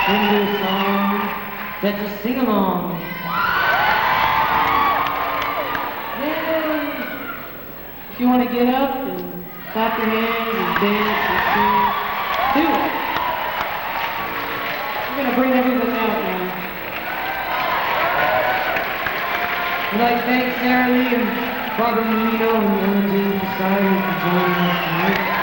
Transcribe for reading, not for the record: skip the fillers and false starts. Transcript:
We're gonna do a song that's a sing-along. Yay! If you want to get up and clap your hands and dance and sing, do it. We're gonna bring everything out now. We'd like to thank Sarah Lee and Barbara Marino and the Ellen James Society for joining us tonight.